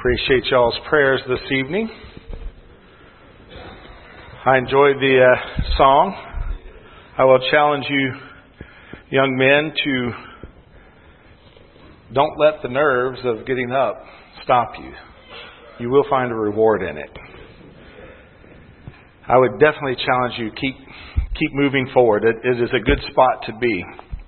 Appreciate y'all's prayers this evening. I enjoyed the song. I will challenge you, young men, to don't let the nerves of getting up stop you. You will find a reward in it. I would definitely challenge you, keep moving forward. It is a good spot to be.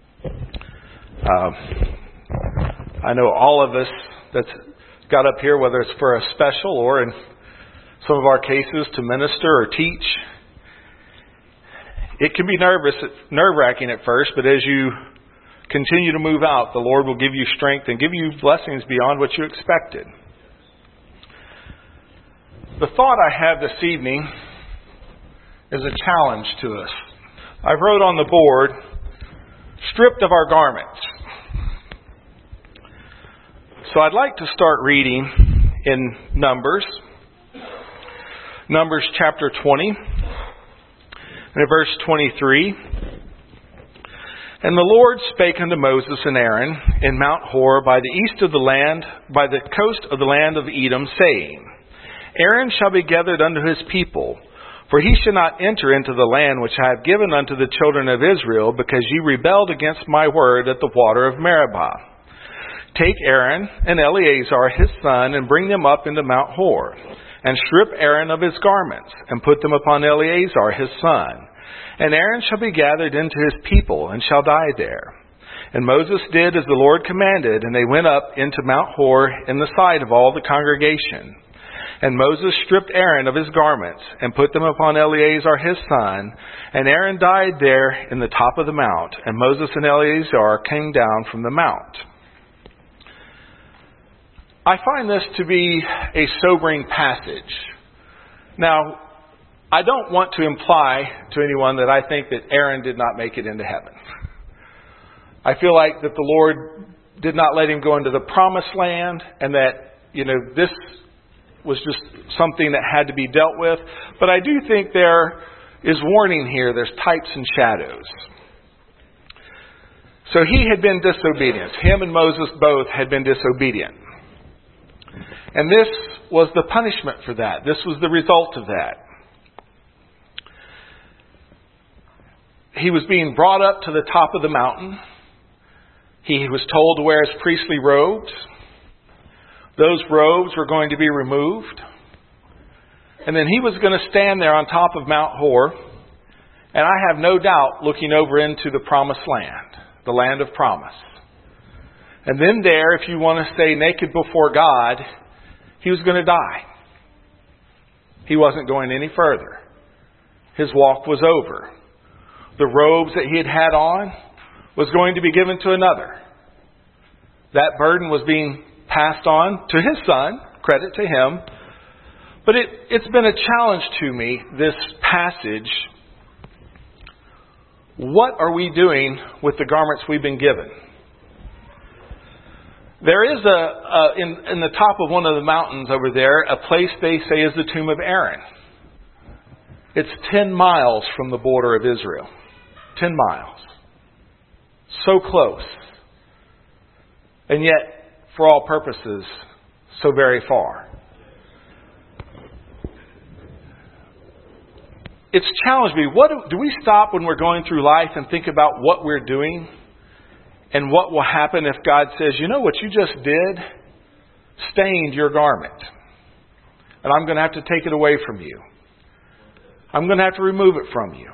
I know all of us that's got up here, whether it's for a special or in some of our cases to minister or teach, it can be nerve-wracking at first, but as you continue to move out, the Lord will give you strength and give you blessings beyond what you expected. The thought I have this evening is a challenge to us. I wrote on the board, stripped of our garments. So I'd like to start reading in Numbers chapter 20, and in verse 23. And the Lord spake unto Moses and Aaron in Mount Hor by the east of the land, by the coast of the land of Edom, saying, Aaron shall be gathered unto his people, for he shall not enter into the land which I have given unto the children of Israel, because ye rebelled against my word at the water of Meribah. Take Aaron and Eleazar his son, and bring them up into Mount Hor, and strip Aaron of his garments, and put them upon Eleazar his son. And Aaron shall be gathered into his people, and shall die there. And Moses did as the Lord commanded, and they went up into Mount Hor in the sight of all the congregation. And Moses stripped Aaron of his garments, and put them upon Eleazar his son. And Aaron died there in the top of the mount, and Moses and Eleazar came down from the mount. I find this to be a sobering passage. Now, I don't want to imply to anyone that I think that Aaron did not make it into heaven. I feel like that the Lord did not let him go into the promised land, and that, this was just something that had to be dealt with. But I do think there is warning here. There's types and shadows. So he had been disobedient. Him and Moses both had been disobedient. And this was the punishment for that. This was the result of that. He was being brought up to the top of the mountain. He was told to wear his priestly robes. Those robes were going to be removed. And then he was going to stand there on top of Mount Hor. And I have no doubt looking over into the promised land, the land of promise. And then there, if you want to stay naked before God, he was going to die. He wasn't going any further. His walk was over. The robes that he had on was going to be given to another. That burden was being passed on to his son. Credit to him. But it's been a challenge to me, this passage. What are we doing with the garments we've been given? There is in the top of one of the mountains over there, a place they say is the tomb of Aaron. It's 10 miles from the border of Israel. 10 miles. So close. And yet, for all purposes, so very far. It's challenged me. Do we stop when we're going through life and think about what we're doing? And what will happen if God says, what you just did stained your garment. And I'm going to have to take it away from you. I'm going to have to remove it from you.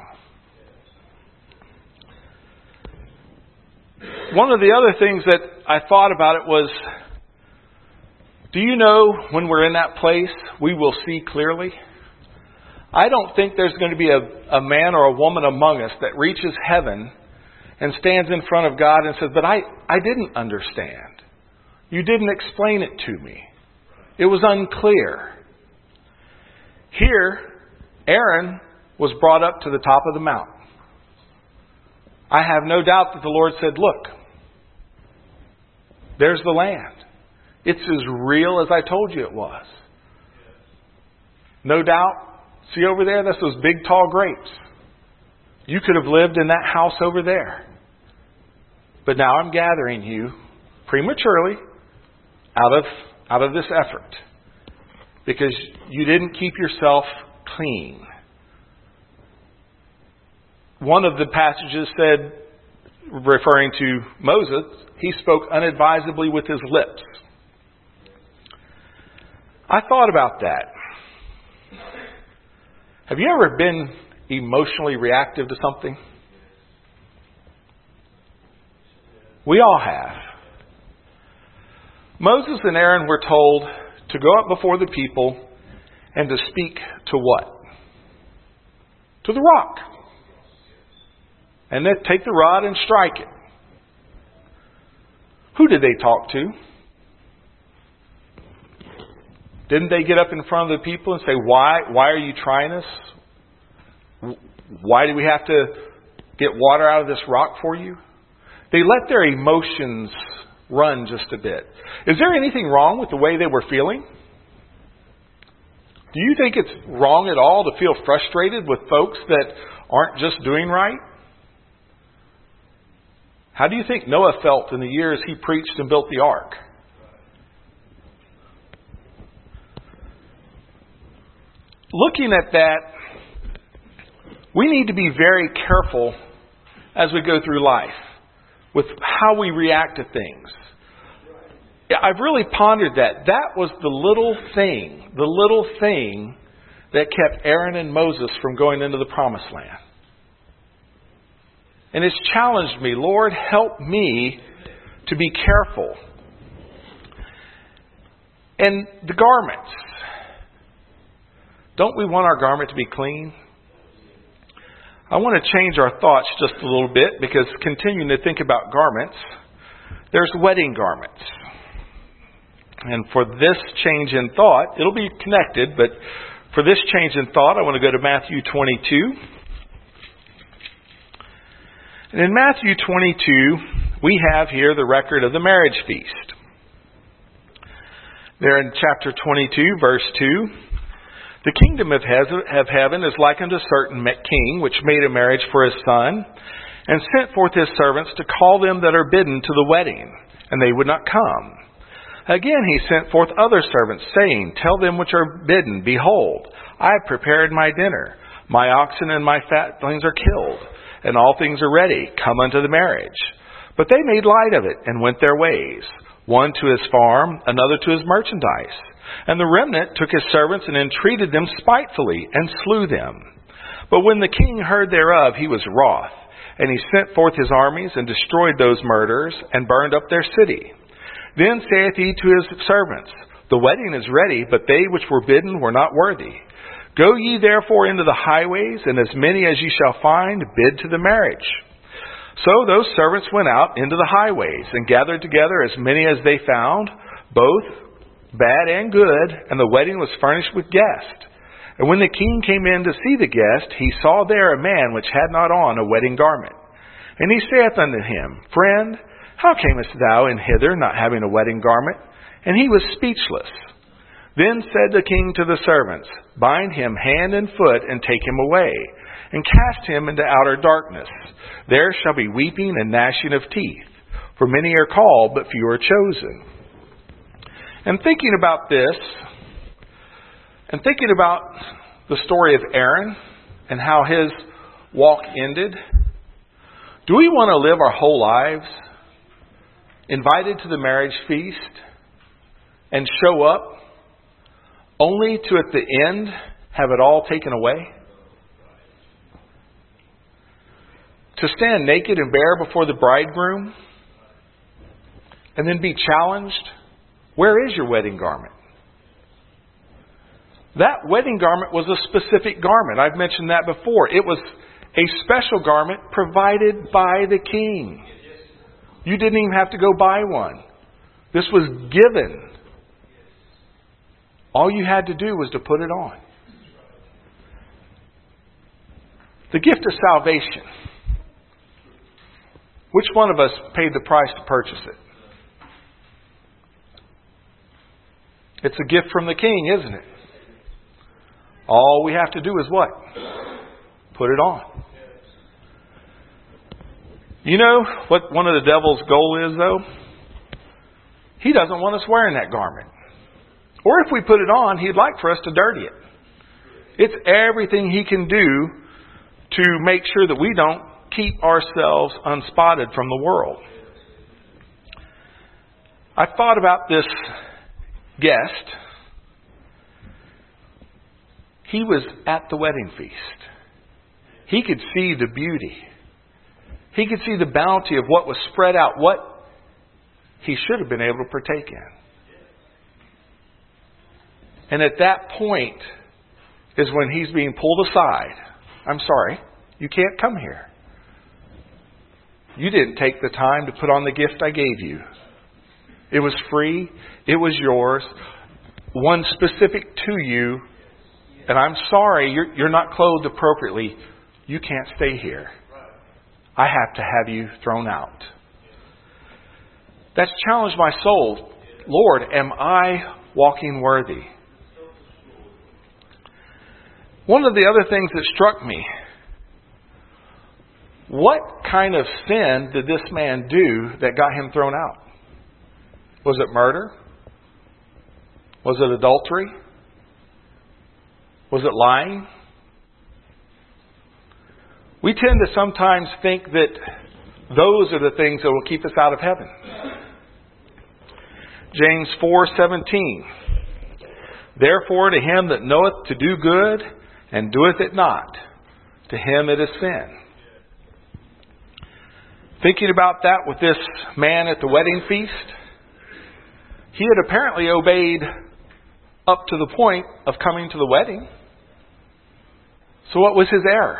One of the other things that I thought about it was, do you know when we're in that place, we will see clearly? I don't think there's going to be a man or a woman among us that reaches heaven and stands in front of God and says, but I didn't understand. You didn't explain it to me. It was unclear. Here, Aaron was brought up to the top of the mountain. I have no doubt that the Lord said, look, there's the land. It's as real as I told you it was. No doubt. See over there, that's those big tall grapes. You could have lived in that house over there. But now I'm gathering you prematurely out of this effort. because you didn't keep yourself clean. One of the passages said, referring to Moses, he spoke unadvisedly with his lips. I thought about that. Have you ever been emotionally reactive to something? We all have. Moses and Aaron were told to go up before the people and to speak to what? To the rock. And then take the rod and strike it. Who did they talk to? Didn't they get up in front of the people and say, why are you trying us? Why do we have to get water out of this rock for you? They let their emotions run just a bit. Is there anything wrong with the way they were feeling? Do you think it's wrong at all to feel frustrated with folks that aren't just doing right? How do you think Noah felt in the years he preached and built the ark? Looking at that, we need to be very careful as we go through life with how we react to things. I've really pondered that. That was the little thing that kept Aaron and Moses from going into the promised land. And it's challenged me, Lord, help me to be careful. And the garments. Don't we want our garment to be clean? I want to change our thoughts just a little bit, because continuing to think about garments, there's wedding garments. And for this change in thought, it'll be connected, but for this change in thought, I want to go to Matthew 22. And in Matthew 22, we have here the record of the marriage feast. There in chapter 22, verse 2, the kingdom of heaven is like unto a certain king, which made a marriage for his son, and sent forth his servants to call them that are bidden to the wedding, and they would not come. Again he sent forth other servants, saying, Tell them which are bidden, Behold, I have prepared my dinner. My oxen and my fatlings are killed, and all things are ready. Come unto the marriage. But they made light of it, and went their ways, one to his farm, another to his merchandise. And the remnant took his servants and entreated them spitefully, and slew them. But when the king heard thereof, he was wroth, and he sent forth his armies, and destroyed those murderers, and burned up their city. Then saith he to his servants, The wedding is ready, but they which were bidden were not worthy. Go ye therefore into the highways, and as many as ye shall find, bid to the marriage. So those servants went out into the highways, and gathered together as many as they found, both bad and good, and the wedding was furnished with guests. And when the king came in to see the guest, he saw there a man which had not on a wedding garment. And he saith unto him, Friend, how camest thou in hither, not having a wedding garment? And he was speechless. Then said the king to the servants, Bind him hand and foot, and take him away, and cast him into outer darkness. There shall be weeping and gnashing of teeth. For many are called, but few are chosen. And thinking about this, and thinking about the story of Aaron, and how his walk ended, do we want to live our whole lives invited to the marriage feast and show up only to at the end have it all taken away? To stand naked and bare before the bridegroom and then be challenged, where is your wedding garment? That wedding garment was a specific garment. I've mentioned that before. It was a special garment provided by the king. You didn't even have to go buy one. This was given. All you had to do was to put it on. The gift of salvation. Which one of us paid the price to purchase it? It's a gift from the king, isn't it? All we have to do is what? Put it on. You know what one of the devil's goal is, though? He doesn't want us wearing that garment. Or if we put it on, He'd like for us to dirty it. It's everything He can do to make sure that we don't keep ourselves unspotted from the world. I thought about this guest. He was at the wedding feast. He could see the beauty. He could see the bounty of what was spread out, what he should have been able to partake in. And at that point is when he's being pulled aside. I'm sorry, you can't come here. You didn't take the time to put on the gift I gave you. It was free. It was yours. One specific to you. And I'm sorry, you're not clothed appropriately. You can't stay here. I have to have you thrown out. That's challenged my soul. Lord, am I walking worthy? One of the other things that struck me, what kind of sin did this man do that got him thrown out? Was it murder? Was it adultery? Was it lying? We tend to sometimes think that those are the things that will keep us out of heaven. James 4:17. Therefore to him that knoweth to do good and doeth it not, to him it is sin. Thinking about that with this man at the wedding feast, he had apparently obeyed up to the point of coming to the wedding. So what was his error?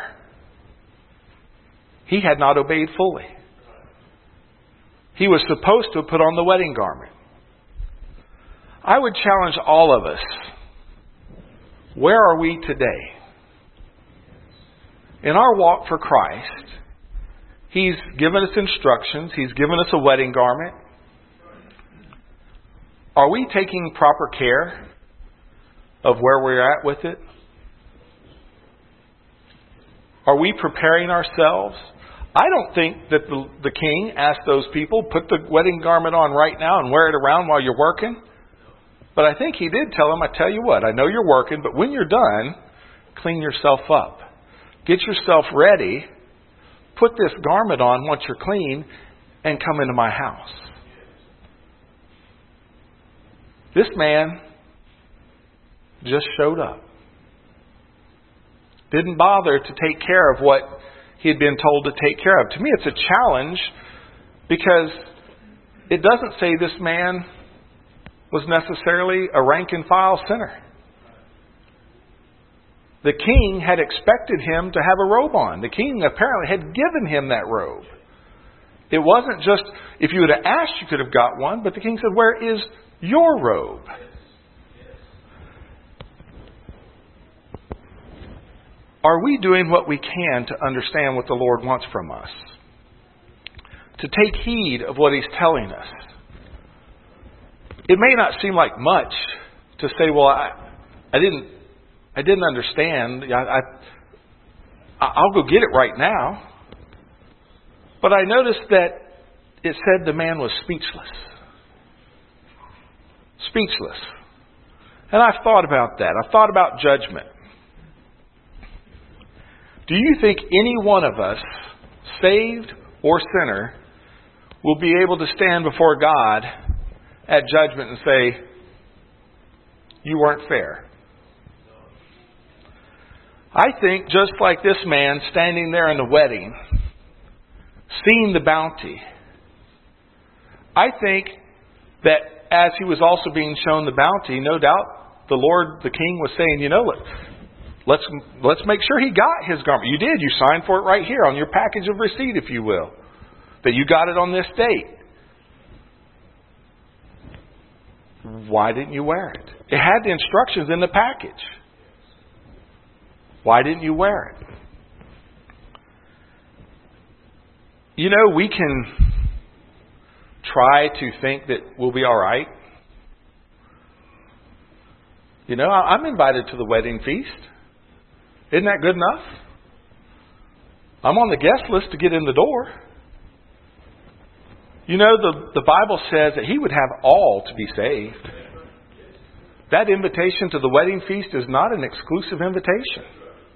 He had not obeyed fully. He was supposed to put on the wedding garment. I would challenge all of us. Where are we today? In our walk for Christ, He's given us instructions. He's given us a wedding garment. Are we taking proper care of where we're at with it? Are we preparing ourselves? I don't think that the king asked those people, put the wedding garment on right now and wear it around while you're working. But I think he did tell them, I tell you what, I know you're working, but when you're done, clean yourself up. Get yourself ready. Put this garment on once you're clean and come into my house. This man just showed up. Didn't bother to take care of what he had been told to take care of. To me, it's a challenge because it doesn't say this man was necessarily a rank and file sinner. The king had expected him to have a robe on. The king apparently had given him that robe. It wasn't just, if you would have asked, you could have got one, but the king said, where is your robe? Are we doing what we can to understand what the Lord wants from us? To take heed of what He's telling us. It may not seem like much to say, well, I didn't understand. I'll go get it right now. But I noticed that it said the man was speechless. Speechless. And I've thought about that. I've thought about judgment. Do you think any one of us, saved or sinner, will be able to stand before God at judgment and say, you weren't fair? I think just like this man standing there in the wedding, seeing the bounty, I think that as he was also being shown the bounty, no doubt the Lord, the king, was saying, you know, let's make sure he got his garment. You did. You signed for it right here on your package of receipt, if you will, that you got it on this date. Why didn't you wear it? It had the instructions in the package. Why didn't you wear it? You know, we can try to think that we'll be all right. You know, I'm invited to the wedding feast. Isn't that good enough? I'm on the guest list to get in the door. You know, the Bible says that He would have all to be saved. That invitation to the wedding feast is not an exclusive invitation.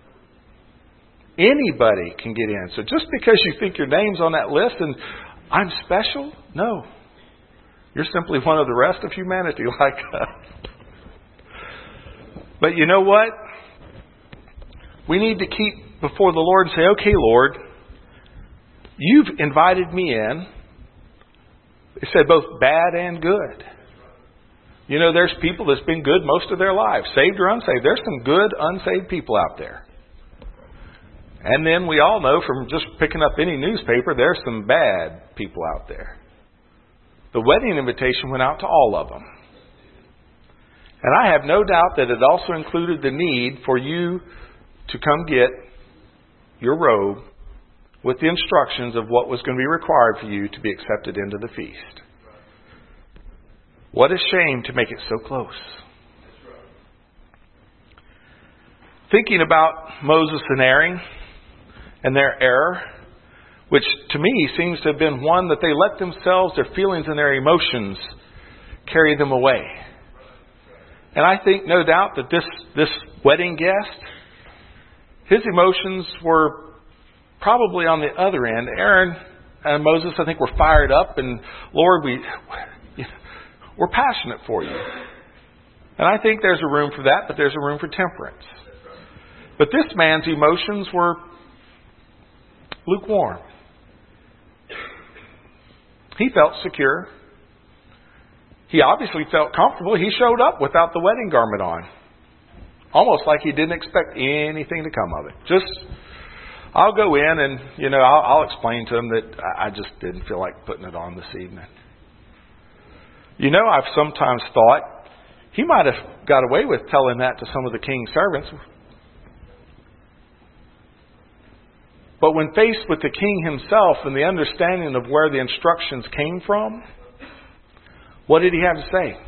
Anybody can get in. So just because you think your name's on that list and I'm special, no. You're simply one of the rest of humanity like us. But you know what? We need to keep before the Lord and say, okay, Lord, you've invited me in. It said both bad and good. You know, there's people that's been good most of their lives, saved or unsaved. There's some good unsaved people out there. And then we all know from just picking up any newspaper, there's some bad people out there. The wedding invitation went out to all of them. And I have no doubt that it also included the need for you to come get your robe with the instructions of what was going to be required for you to be accepted into the feast. What a shame to make it so close. Thinking about Moses and Aaron and their error, which to me seems to have been one that they let themselves, their feelings and their emotions carry them away. And I think no doubt that this wedding guest, his emotions were probably on the other end. Aaron and Moses, I think, were fired up, and Lord, we're passionate for you. And I think there's a room for that, but there's a room for temperance. But this man's emotions were lukewarm. He felt secure. He obviously felt comfortable. He showed up without the wedding garment on. Almost like he didn't expect anything to come of it. Just, I'll go in and, I'll explain to him that I just didn't feel like putting it on this evening. I've sometimes thought he might have got away with telling that to some of the king's servants. But when faced with the king himself and the understanding of where the instructions came from, what did he have to say?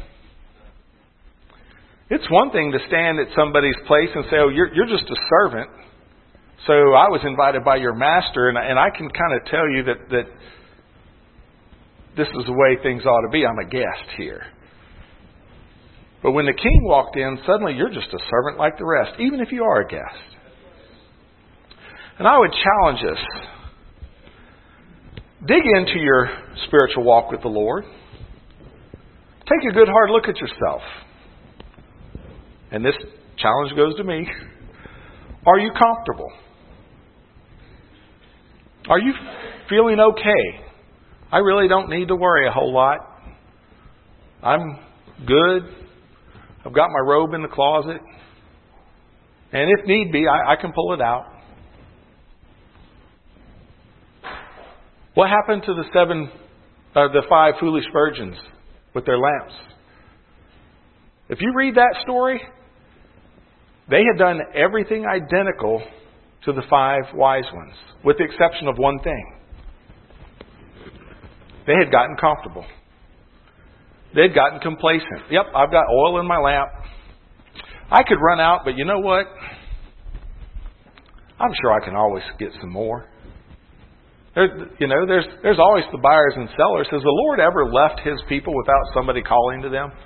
It's one thing to stand at somebody's place and say, oh, you're just a servant. So I was invited by your master, and I can kind of tell you that this is the way things ought to be. I'm a guest here. But when the king walked in, suddenly you're just a servant like the rest, even if you are a guest. And I would challenge us. Dig into your spiritual walk with the Lord. Take a good hard look at yourself. And this challenge goes to me. Are you comfortable? Are you feeling okay? I really don't need to worry a whole lot. I'm good. I've got my robe in the closet. And if need be, I can pull it out. What happened to the 5 foolish virgins with their lamps? If you read that story, they had done everything identical to the 5 wise ones, with the exception of one thing. They had gotten comfortable. They had gotten complacent. Yep, I've got oil in my lamp. I could run out, but you know what? I'm sure I can always get some more. There's always the buyers and sellers. Has the Lord ever left His people without somebody calling to them?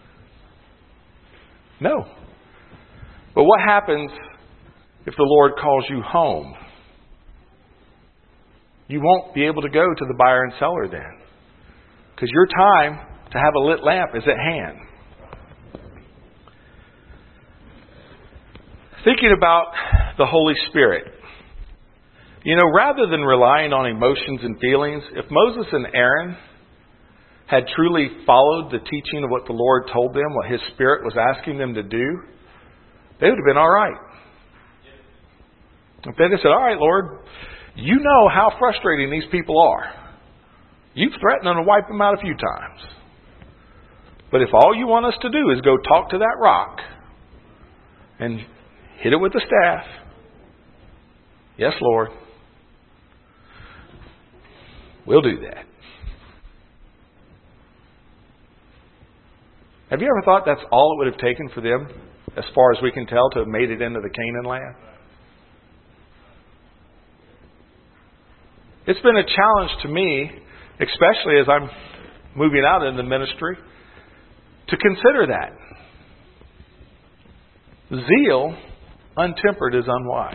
No. But what happens if the Lord calls you home? You won't be able to go to the buyer and seller then. Because your time to have a lit lamp is at hand. Thinking about the Holy Spirit. Rather than relying on emotions and feelings, if Moses and Aaron had truly followed the teaching of what the Lord told them, what His Spirit was asking them to do, they would have been all right. If they just said, all right, Lord, you know how frustrating these people are. You've threatened them to wipe them out a few times. But if all you want us to do is go talk to that rock and hit it with the staff, yes, Lord, we'll do that. Have you ever thought that's all it would have taken for them, as far as we can tell, to have made it into the Canaan land? It's been a challenge to me, especially as I'm moving out in the ministry, to consider that. Zeal untempered is unwise.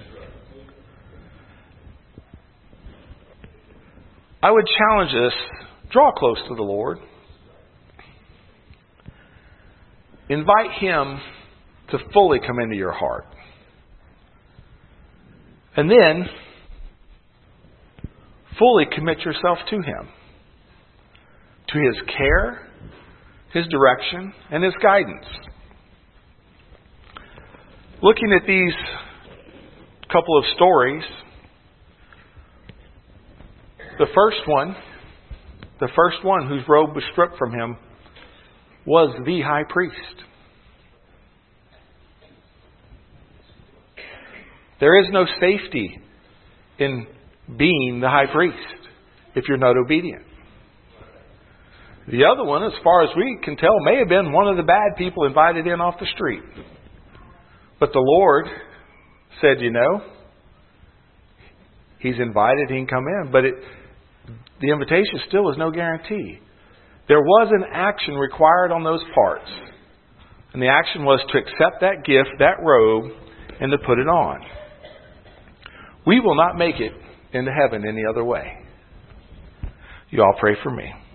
I would challenge us, draw close to the Lord. Invite Him to fully come into your heart. And then, fully commit yourself to Him. To His care, His direction, and His guidance. Looking at these couple of stories, the first one whose robe was stripped from him was the high priest. There is no safety in being the high priest if you're not obedient. The other one, as far as we can tell, may have been one of the bad people invited in off the street. But the Lord said, He's invited, He can come in. But the invitation still is no guarantee. There was an action required on those parts. And the action was to accept that gift, that robe, and to put it on. We will not make it into heaven any other way. You all pray for me.